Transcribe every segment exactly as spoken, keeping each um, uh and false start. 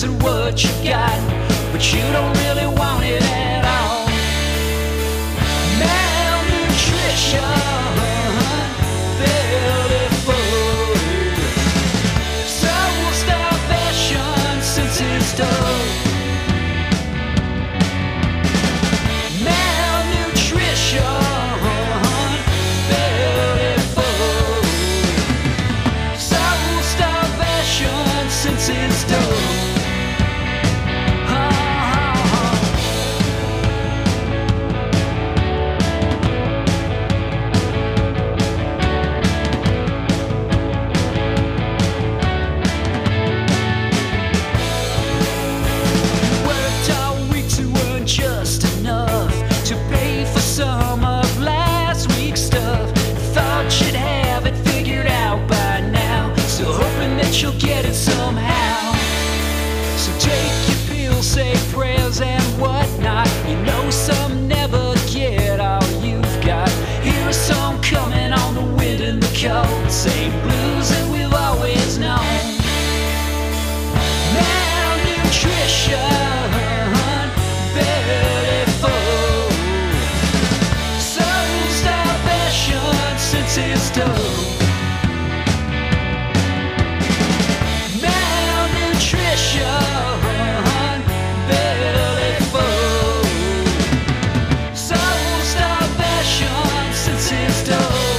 isn't what you got, but you don't really want it at all. Malnutrition, belly full, soul starvation since it's done. Malnutrition, belly full, soul starvation since it's done. You'll get it somehow. So take your pills, say prayers and whatnot. You know some never get all you've got. Hear a song coming on the wind and the cold, same blues that we've always known. Malnutrition, belly full, soul starvation since it's done. Belly full, soul starvation since it's done.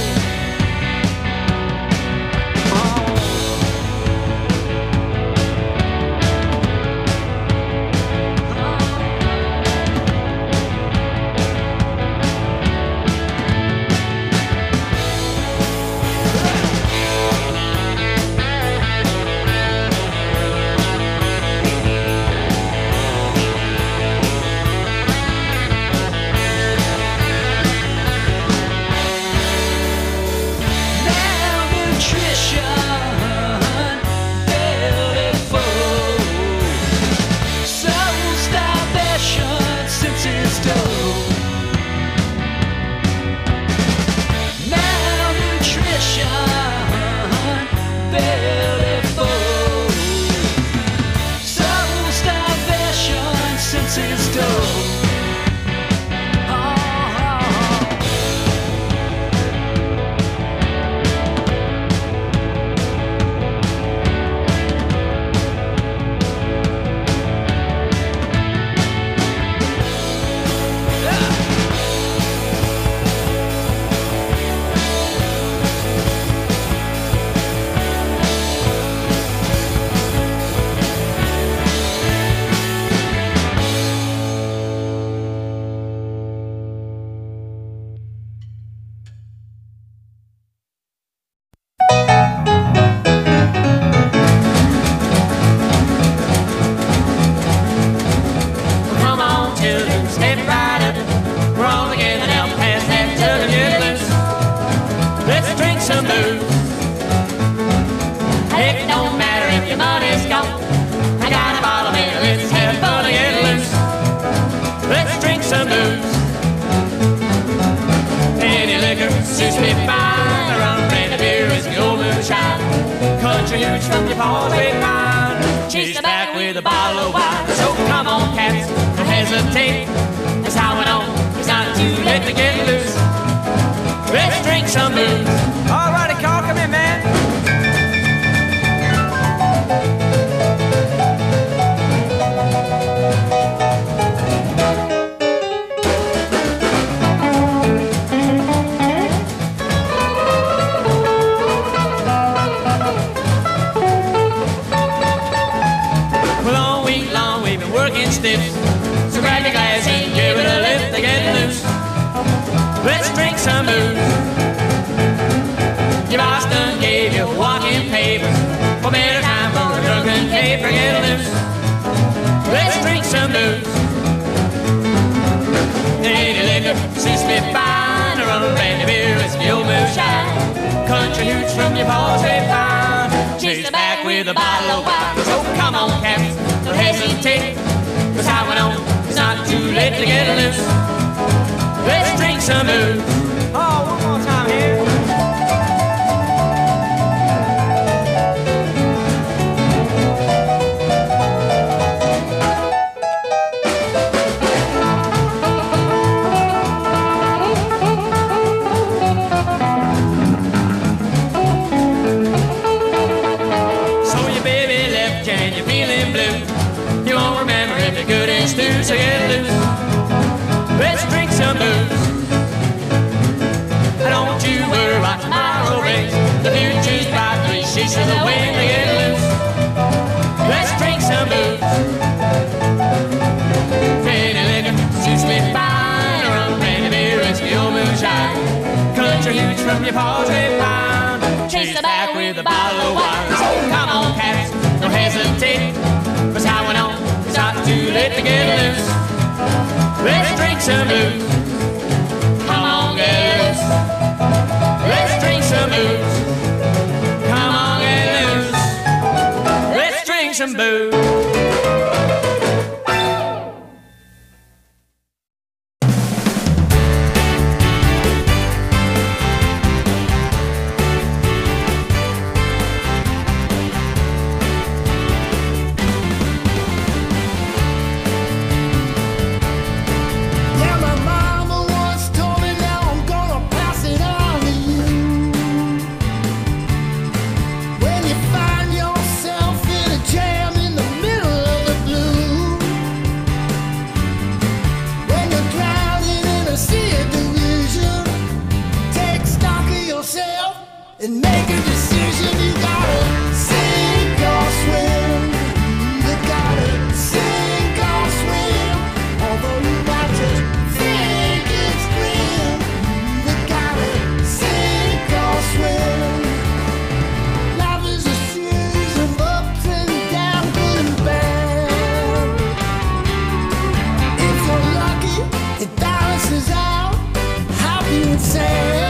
From your paws we find, chase them back with a bottle of wine. So come on, cats, don't hesitate. That's how it on. It's not too late to get loose. Let's drink some booze. All righty, Carl, come in, man. So grab your glass and give it a lift to get loose. Let's drink some booze. Your boss done gave you walking papers for better time for a drunken caper. Get loose. Let's drink some booze. Any liquor suits me fine. A rum, brandy, beer, whiskey, old moonshine. Country hooch from your paws we find. Chase it back with a bottle of wine. So come on, cats, don't hesitate. Cause how it on, it's not too late to get loose. Let's drink some booze. Oh, one more time here. from your poultry farm. Chase her back with a bottle of wine. So come on, cats, don't hesitate. Cause I went on, it's not too late to get loose. Let's drink some booze. Come on, get loose. Let's drink some booze. Come on, get loose. Let's drink some booze. And make a decision, you gotta sink or swim. You gotta sink or swim. Although you might just think it's grim, you gotta sink or swim. Life is a series of ups and downs, good and bad. If you're lucky, it balances out. Happy and sad.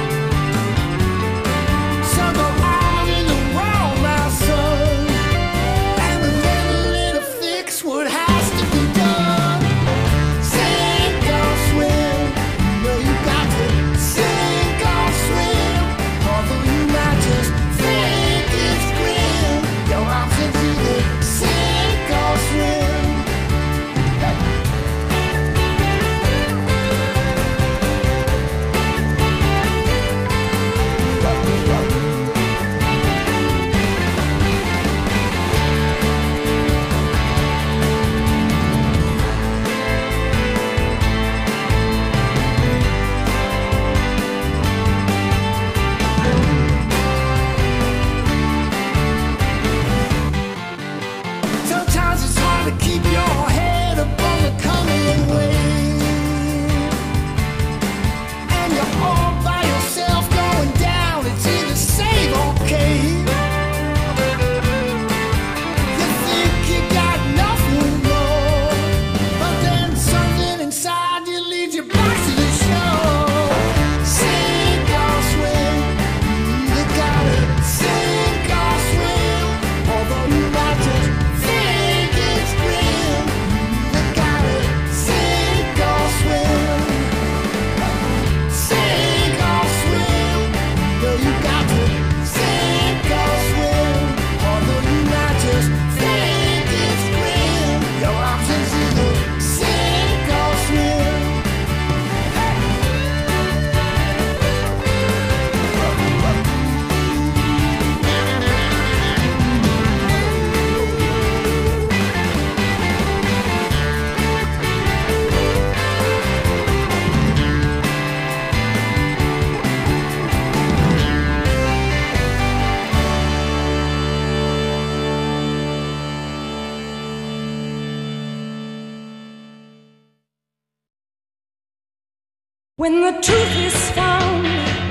When the truth is found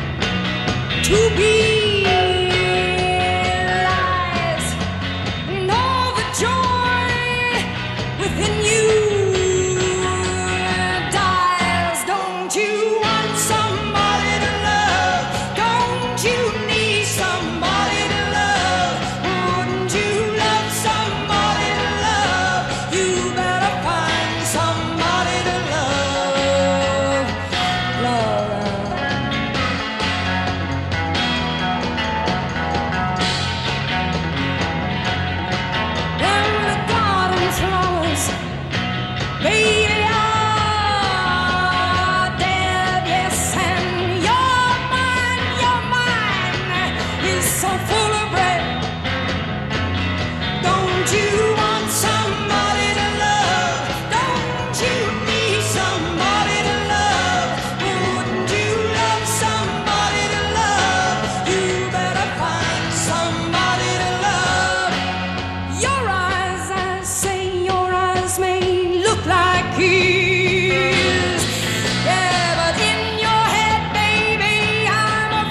to be lies, and all the joy within you dies. Don't you want somebody to love? Don't you need somebody to love? Wouldn't you love somebody to love? You better find somebody to love. Love. Yeah, but in your head, baby, I'm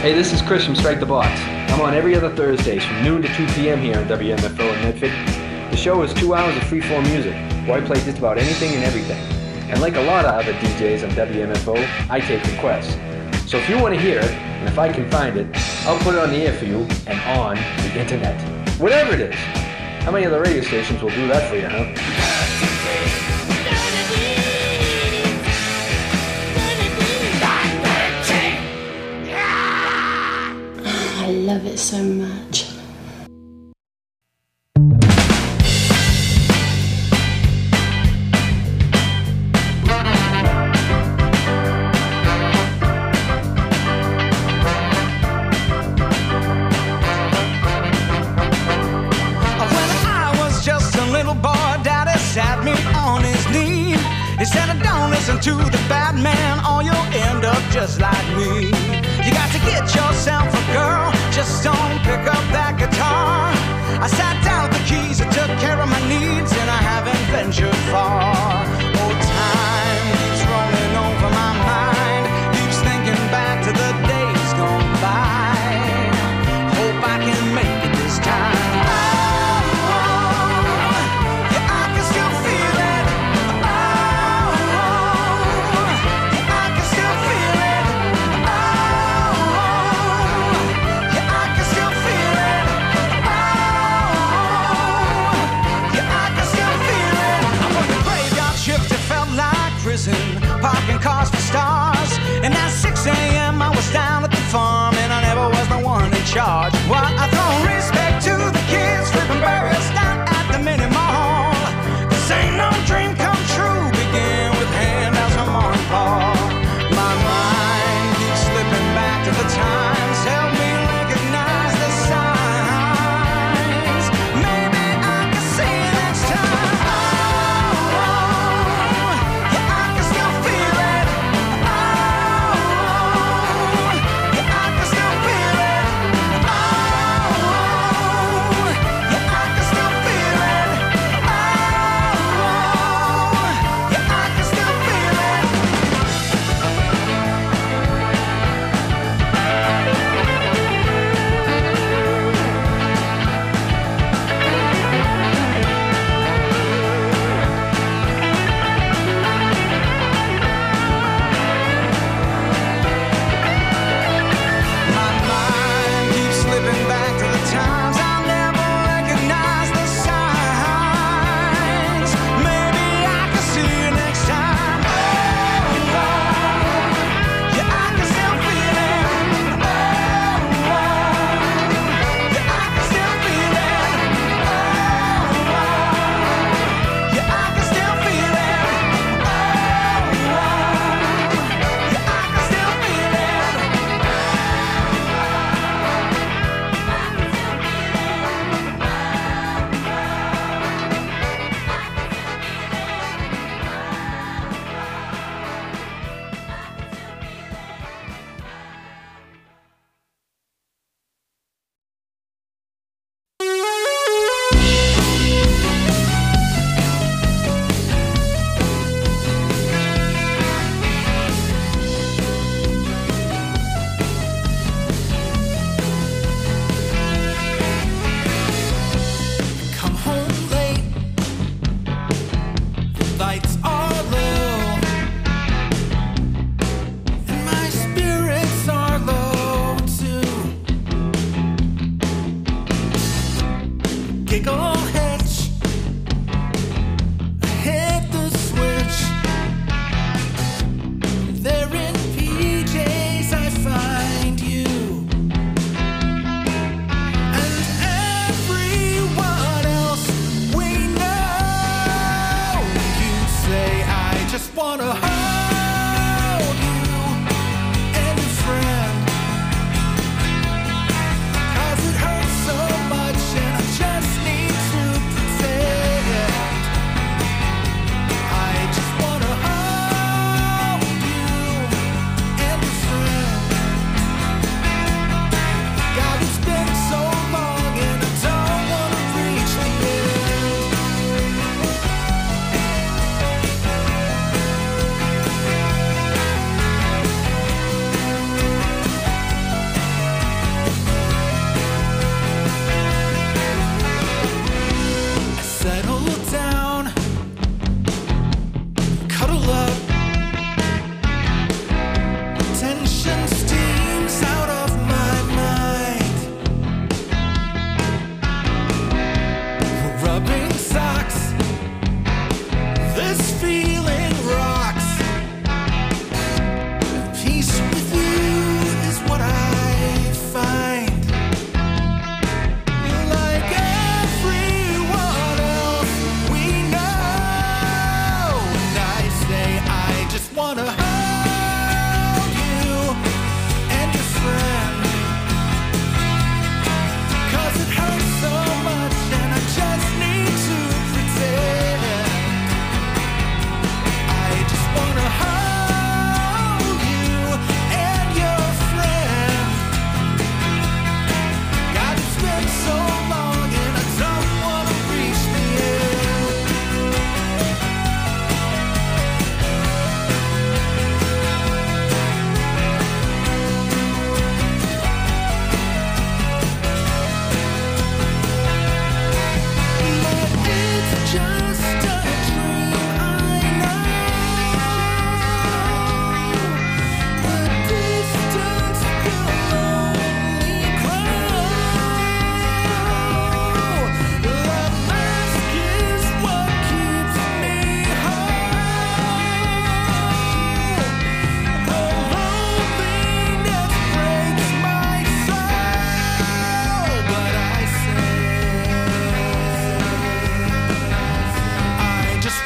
Hey, this is Chris from Strike the Box. I'm on every other Thursdays from noon to two p.m. here on W M F O in Medford. The show is two hours of free-form music, where I play just about anything and everything. And like a lot of other D Js on W M F O, I take requests. So if you want to hear it, and if I can find it, I'll put it on the air for you and on the internet. Whatever it is. How many other radio stations will do that for you, huh? I love it so much. To the bad man, or you'll end up just like me. You got to get yourself a girl, just don't pick up that guitar. I sat down with the keys, I took care of my needs, and I haven't ventured far. Oh, time keeps rolling over my mind, keeps thinking back to the days gone by. Hope I can make it this time. Parking cars for stars. And at six a.m. I was down at the farm, and I never was the one in charge. Well, I throw respect to the kids flipping burgers down at the mini mall. This ain't no dream come true, begin with handouts from Mom and Pa. My mind keeps slipping back to the times, help me recognize the signs. Maybe I can see it next time. Say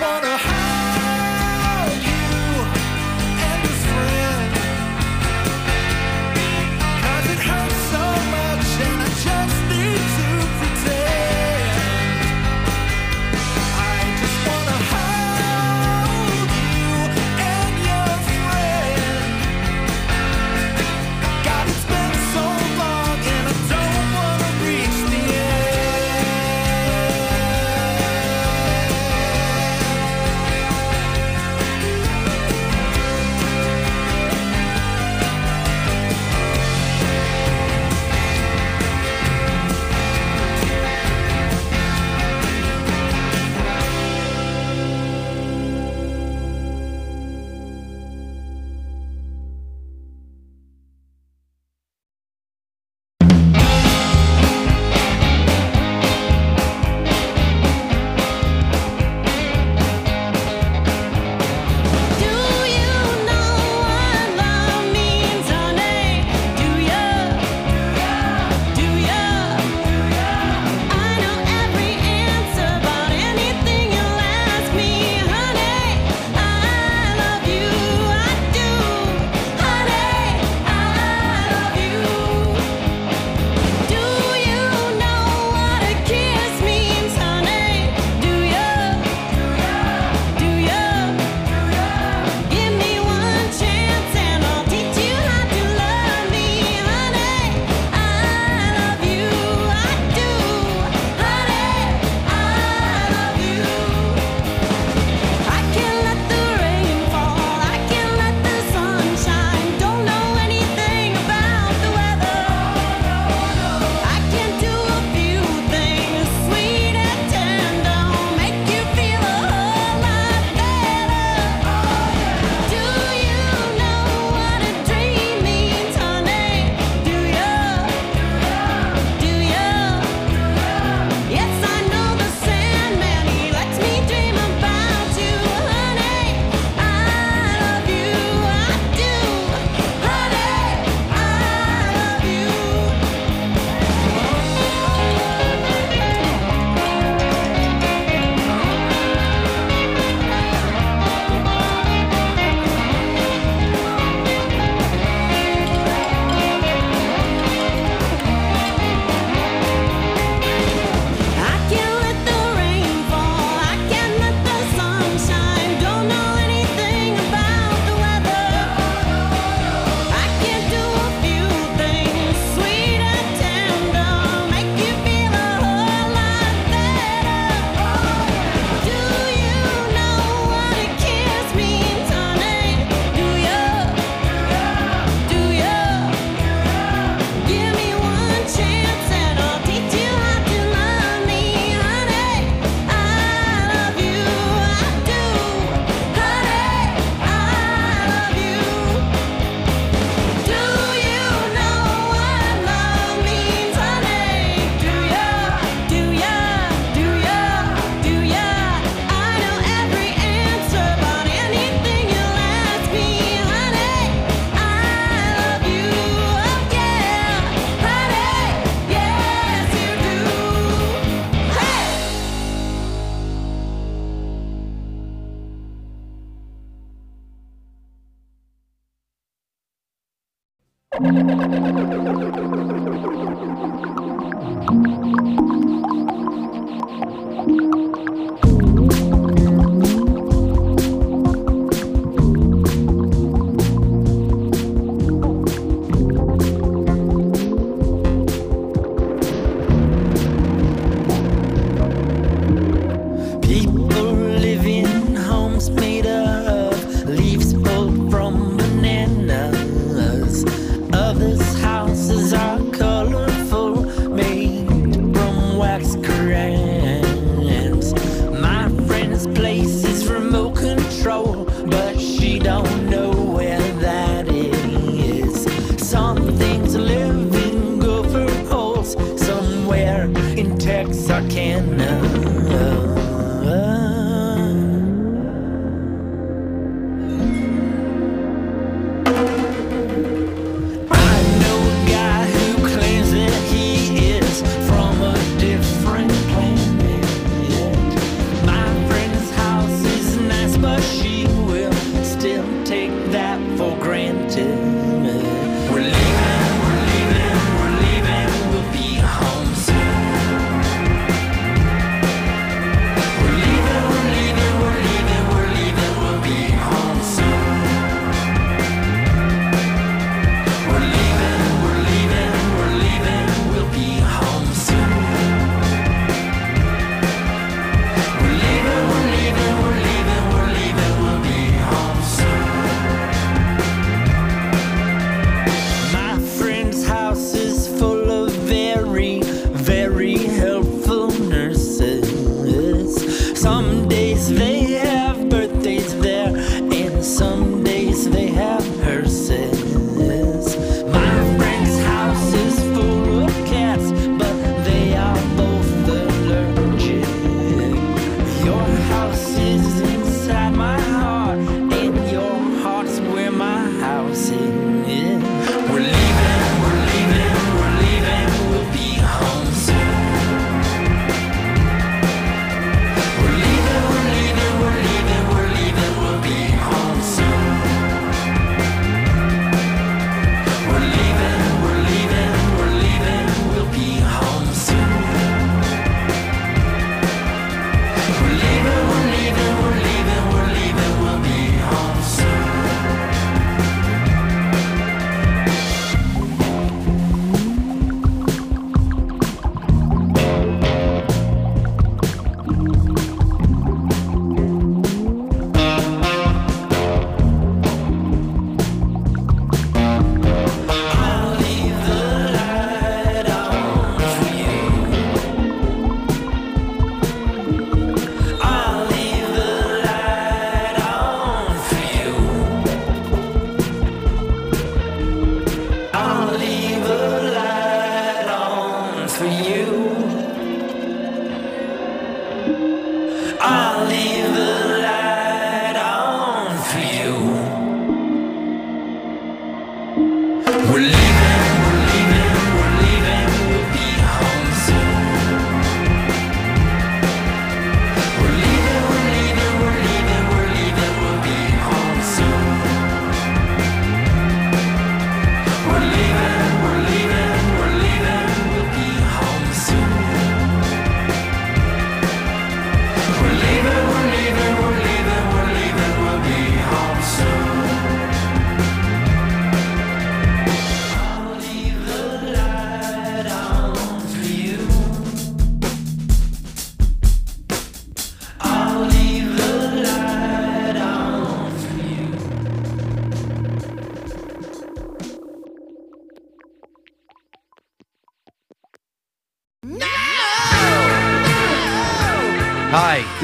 wanna hug you and a friend, 'cause it hurts so much and I just need to pretend. I just wanna hug you and your friend. God, it's been so long and I don't wanna reach the Others' houses are colorful, made to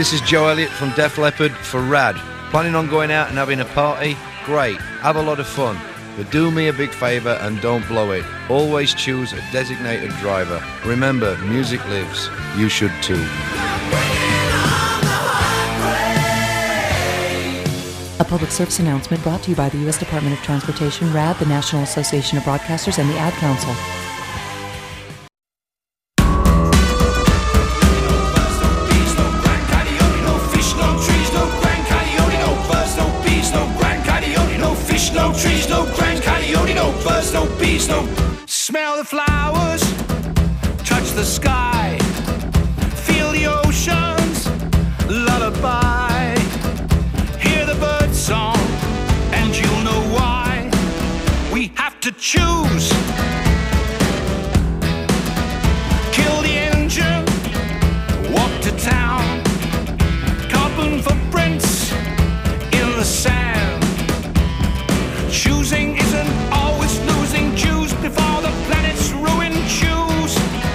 this is Joe Elliott from Def Leppard for Rad. Planning on going out and having a party? Great, have a lot of fun. But do me a big favour and don't blow it. Always choose a designated driver. Remember, music lives. You should too. A public service announcement brought to you by the U S Department of Transportation, RAD, the National Association of Broadcasters, and the Ad Council. No trees, no grand coyote, no birds, no bees, no. Smell the flowers, touch the sky, feel the ocean's lullaby, hear the bird song, and you'll know why we have to choose. Kill the engine, walk to town, carbon footprints in the sand. Choosing isn't always losing. Choose before the planet's ruined. Choose.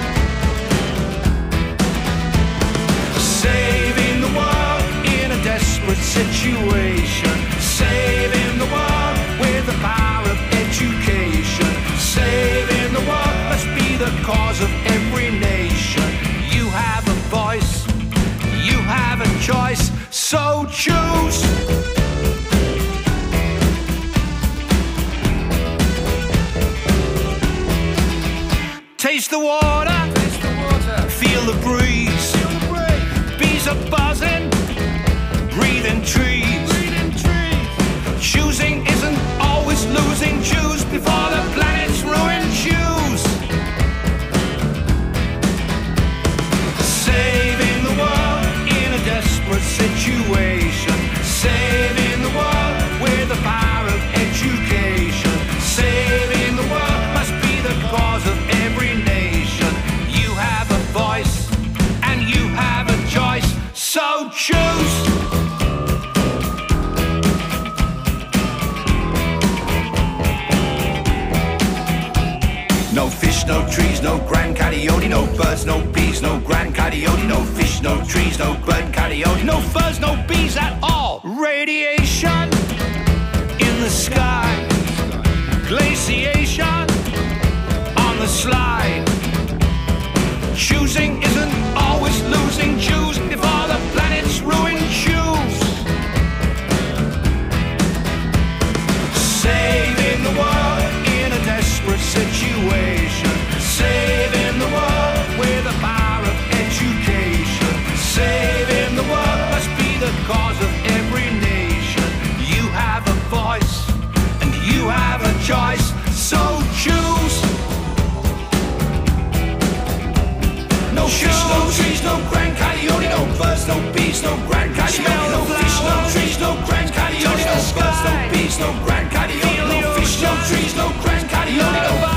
Saving the world in a desperate situation. Saving the world with the power of education. Saving the world must be the cause of every nation. You have a voice, you have a choice, so choose. Taste the water, taste the water. Feel the breeze. Feel the breeze. Bees are buzzing, breathing trees. Breathing trees. Choosing isn't always losing. Choose before the planet's ruined. Choose. Saving the world in a desperate situation. Saving the world with the power of education. Saving the world must be the cause of every nation. You have a voice and you have a choice, so choose. No fish, no trees, no grand coyote, no birds, no bees, no grand coyote, no fish, no trees, no grand coyote, no birds, no bees at all. Radiation in the sky, glaciation on the slide. Choosing isn't always losing. Choose before the planet's ruined. Choose. Saving the world in a desperate situation. Saving the world with the power of education. Saving the world must be the cause of every nation. You have a voice and you have a choice, so choose. No fish, no trees, no grand coyote, no birds, no bees, no grand coyote, no fish, no trees, no grand coyote, no birds, no bees, no grand coyote, no fish, no trees, no grand coyote, no.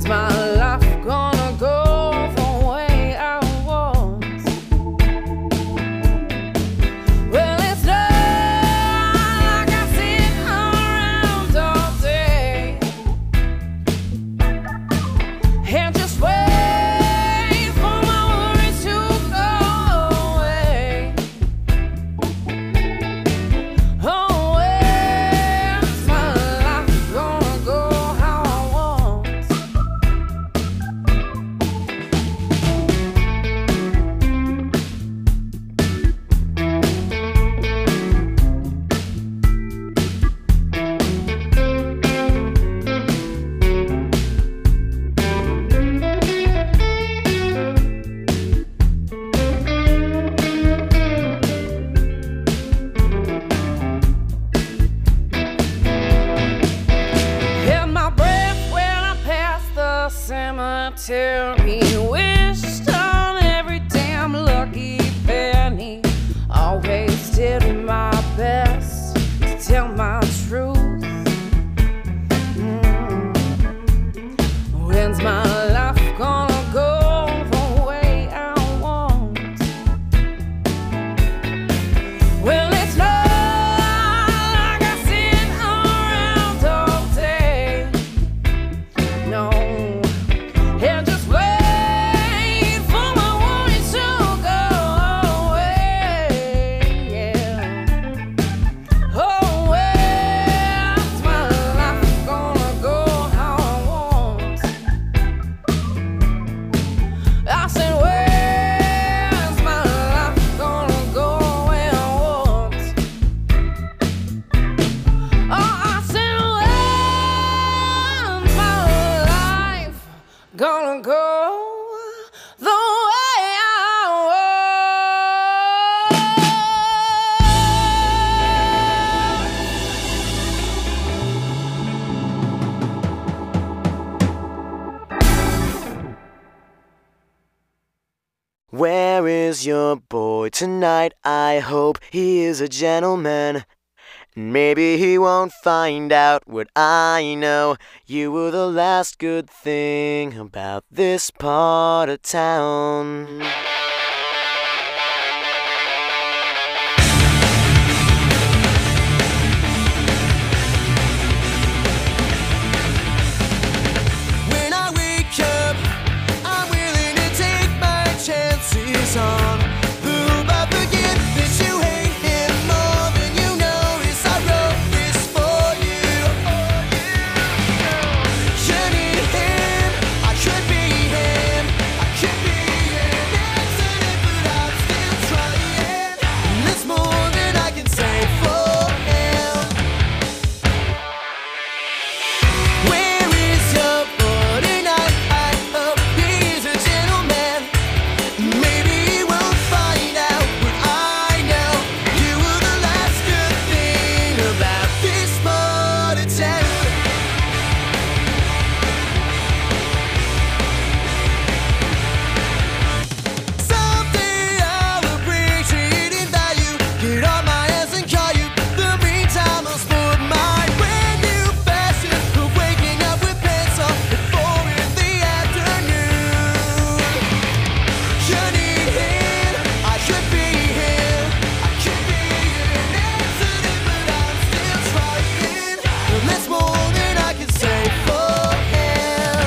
When's my life gonna go the way I want? Well, it's not like I sit around all day and just wait for my worries to go away. Oh, where's my life gonna go how I want? Held my breath when I passed the cemetery. Wished on every damn lucky penny. Always did my best to tell my truth. Mm. When's my life gonna go the way I want? Well, it's not like I sit around all day. No, and just wait for my worries to go away. Yeah. Oh, where's my life gonna go how I want? I said, where's my life gonna go where I want? Oh, I said, where's my life gonna go the way I want? Where is your boy tonight? I hope he is a gentleman. Maybe he won't find out what I know. You were the last good thing about this part of town. When I wake up, I'm willing to take my chances on who I forget that you hate him more than you notice. I wrote this for you. You need him, I could be him, I could be him. Accident, but I'm still trying. And there's more than I can say for him. Where is your boy tonight? I hope he's a gentleman. Maybe he won't find out what I know. You were the last good thing about this part of town. Someday I'll appreciate in value. Get on my ass and call you. The meantime I'll sport my brand new fashion of waking up with pants on at four in the afternoon. You need him, I could be him, I could be an accident, but I'm still trying. And that's more than I can say for him.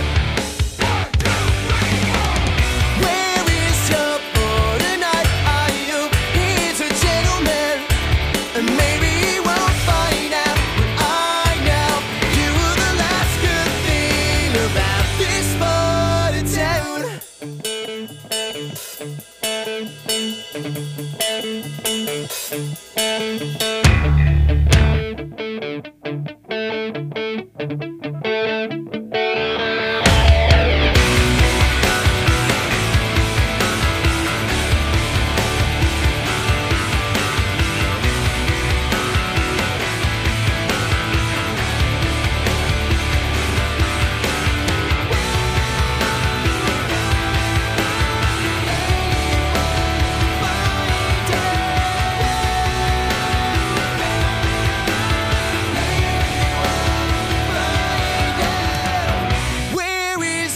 Where is your boy tonight? I hope he's a gentleman. And maybe he won't find out what I know. You were the last good thing about this part of town.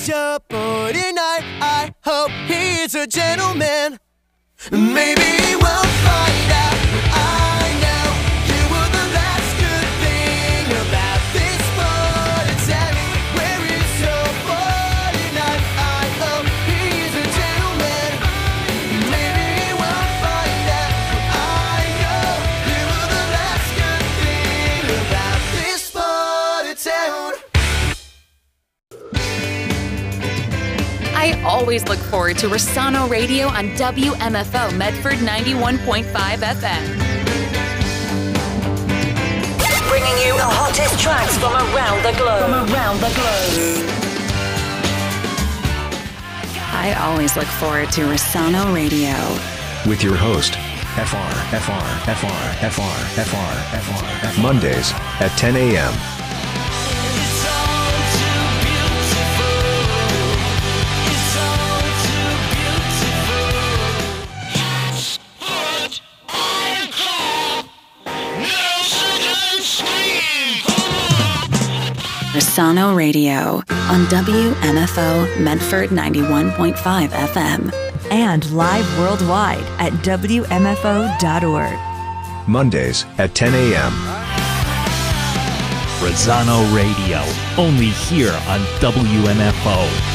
teacher, but tonight I hope he's a gentleman. Maybe we'll find out. I know you were the last good thing about this boy. Tell me, where is your boy tonight? I hope he's a gentleman. Maybe we'll find out. I know you were the last good thing about this boy town. I always look forward to Rosano Radio on W M F O Medford ninety-one point five F M. Bringing you the hottest tracks from around the globe. From around the globe. I always look forward to Rosano Radio. With your host, F R, F R, F R, F R, F R, F R, F R. Mondays at ten a.m. Rosano Radio on W M F O Medford ninety-one point five F M. And live worldwide at W M F O dot org. Mondays at ten a.m. Rosano Radio, only here on W M F O.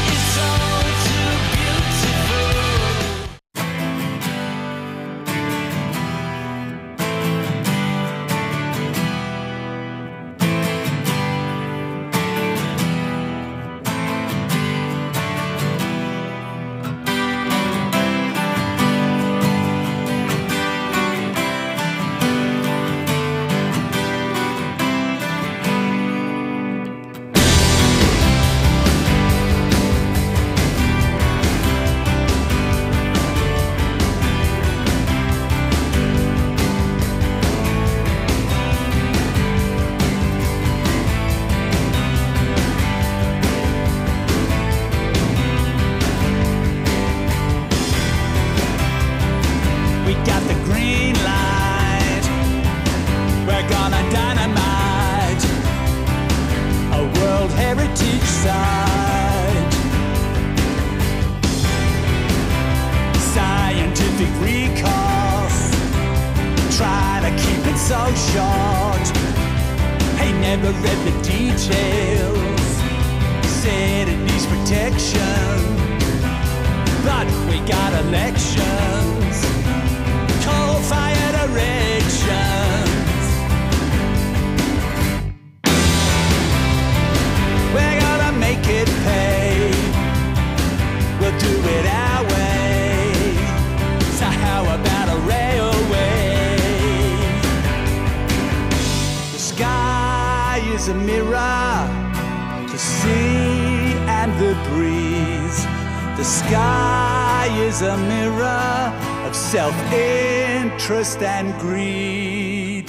Self-interest and greed.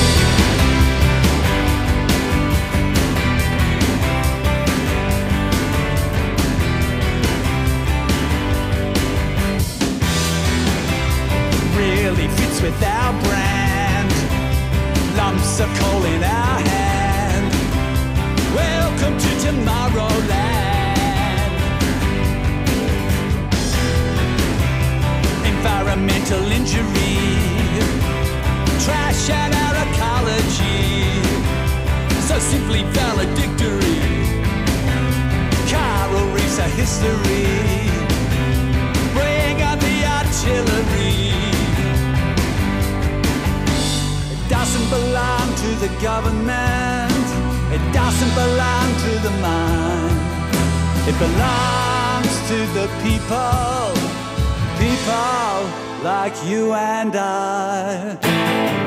Really fits with our brand. Lumps of coal in our hand. Welcome to Tomorrowland. Environmental injury, trash and our ecology, so simply valedictory. Coral reefs are history. Bring on the artillery. It doesn't belong to the government. It doesn't belong to the mind. It belongs to the people. People like you and I.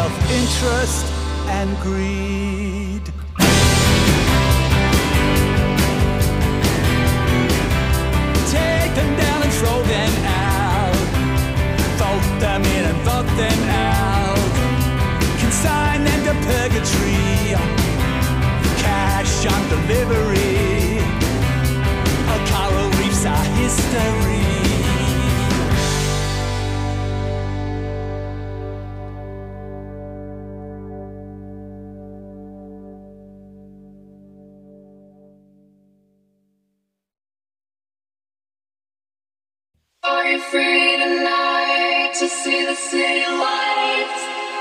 self-interest and greed. Take them down and throw them out. Vote them in and vote them out. Consign them to purgatory. Cash on delivery. Oh, coral reefs are history. Are you free tonight to see the city lights?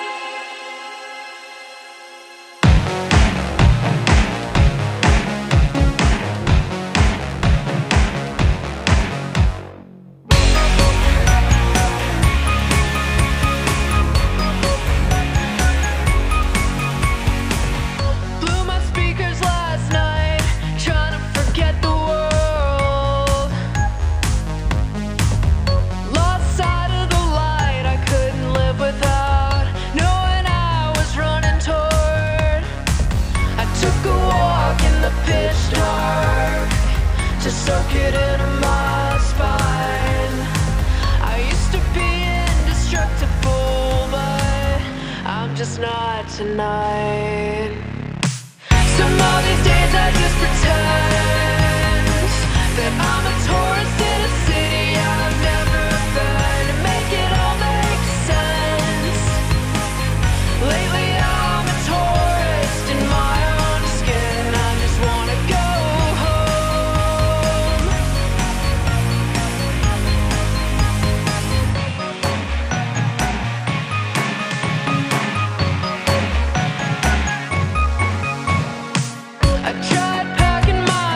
Blew my speakers last night, trying to forget the world. Lost sight of the light I couldn't live without, knowing I was running toward. I took a walk in the pitch dark to soak it into my spine. I used to be indestructible, but I'm just not tonight. Some of these days I just pretend that I'm a tourist in a city I've never been, to make it all make sense. Lately I'm a tourist in my own skin. I just wanna go home. I tried packing my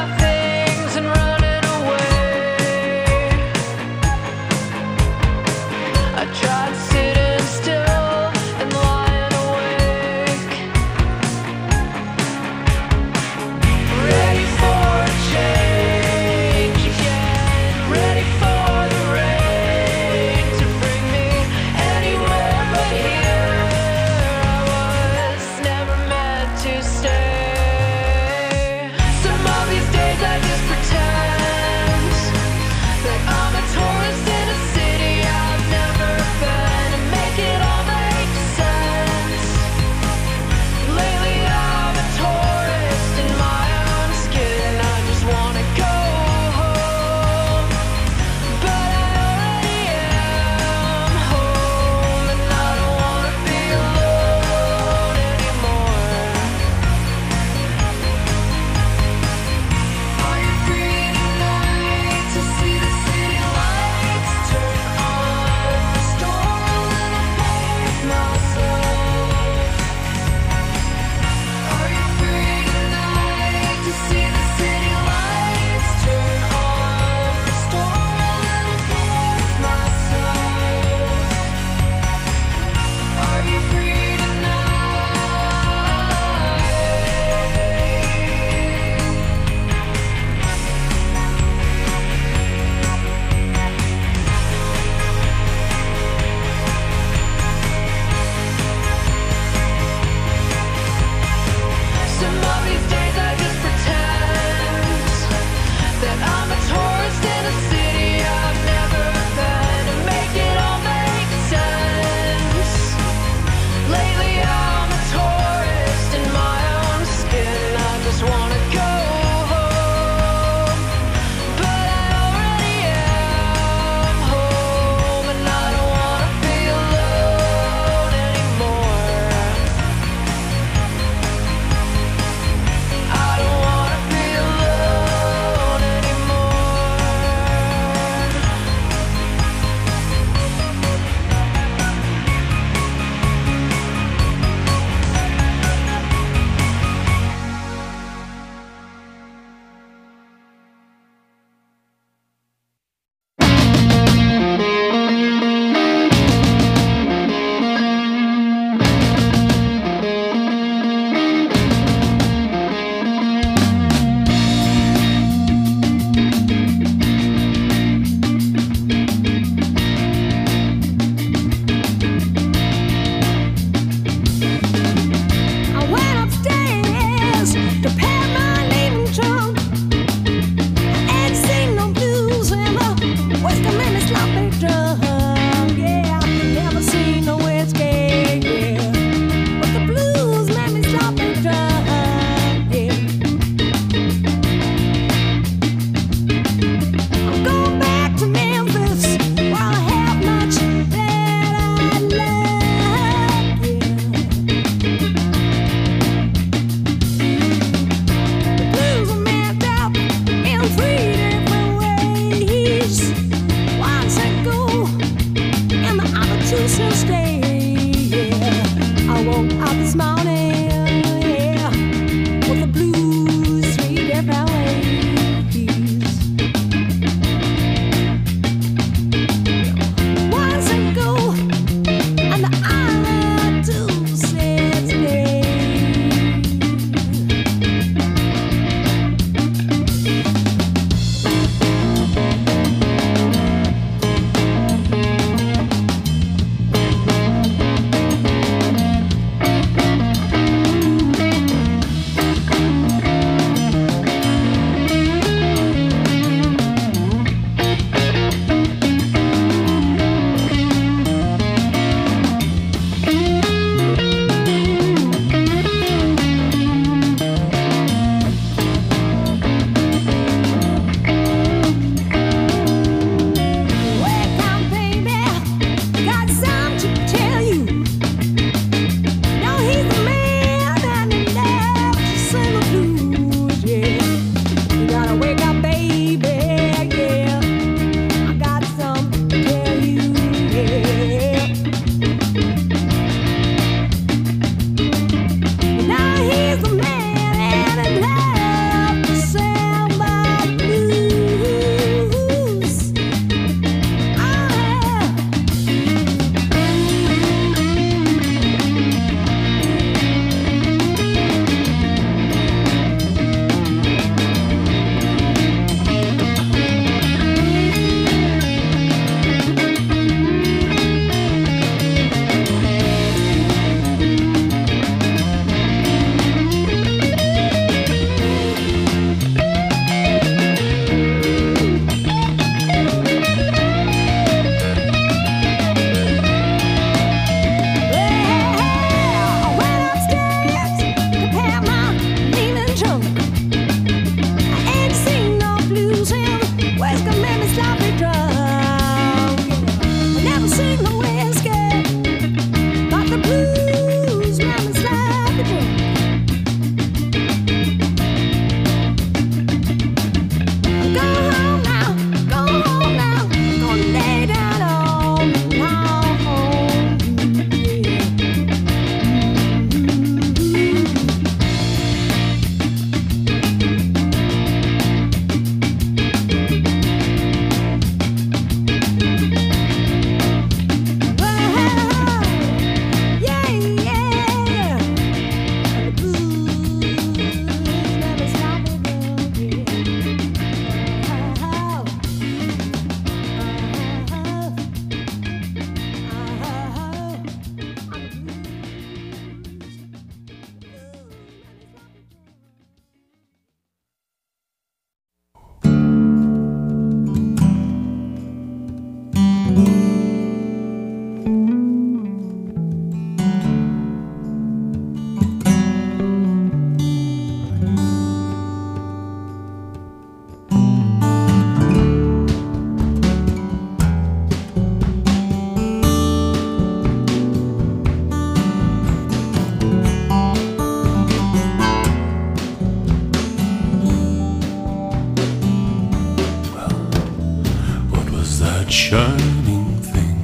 shining thing?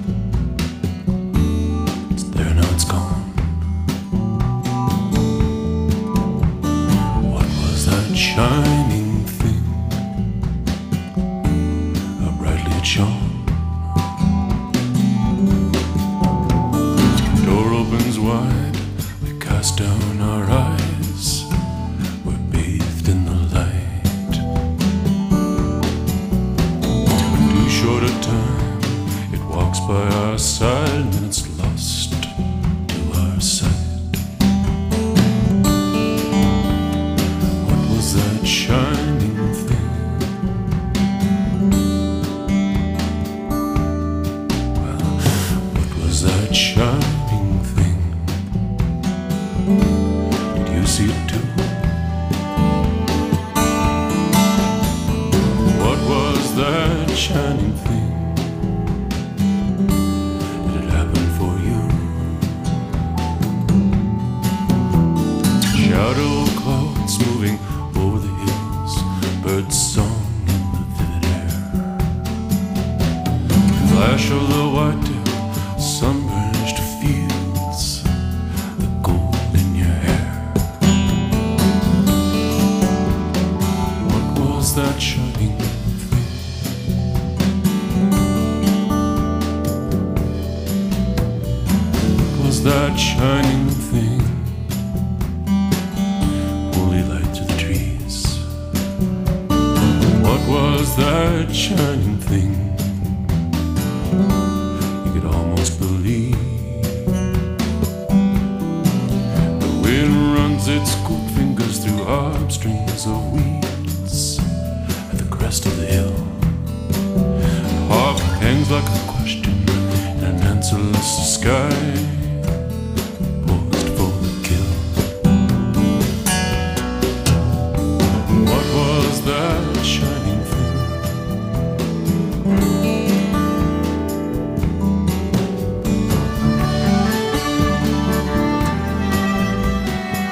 It's there, now it's gone. What was that shining thing? How brightly it shone. Door opens wide, we cast down our eyes. We're bathed in the light. Too short a time, it walks by our side, and then it's lost to our sight. What was that shining thing? Well, what was that shining thing? Did you see it too? What was that shining thing? Did it happen for you? Shadow clouds moving over the hills, birds song in the vivid air. Flash of the white-tail, sunburnished fields, the gold in your hair. What was that shining thing? What was that shining thing? Holy light through the trees. What was that shining thing? You could almost believe. The wind runs its cool fingers through harp strings of weeds at the crest of the hill. The harp hangs like a question in an answerless sky.